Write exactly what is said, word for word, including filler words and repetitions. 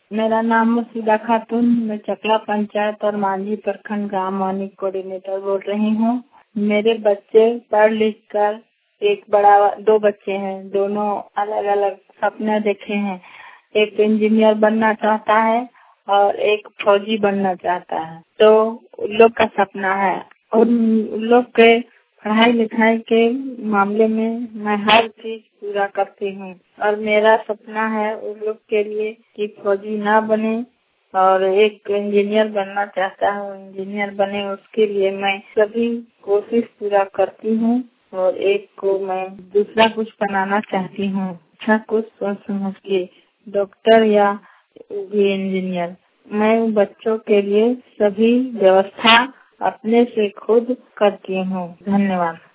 मेरा नाम मुर्शिदा खातून, मैं चकला पंचायत और मांझी प्रखंड ग्राम वानी कोऑर्डिनेटर बोल रही हूँ। मेरे बच्चे पढ़ लिख कर एक बड़ा दो बच्चे हैं, दोनों अलग अलग सपने देखे हैं। एक इंजीनियर बनना चाहता है और एक फौजी बनना चाहता है। तो उन लोग का सपना है और उन लोग के पढ़ाई लिखाई के मामले में मैं हर चीज पूरा करती हूँ और मेरा सपना है उन लोग के लिए कि फौजी ना बने और एक इंजीनियर बनना चाहता है, इंजीनियर बने। उसके लिए मैं सभी कोशिश पूरा करती हूँ और एक को मैं दूसरा कुछ बनाना चाहती हूँ, अच्छा कुछ सोच समझ के, डॉक्टर या भी इंजीनियर। मैं बच्चों के लिए सभी व्यवस्था अपने से खुद करती हूँ। धन्यवाद।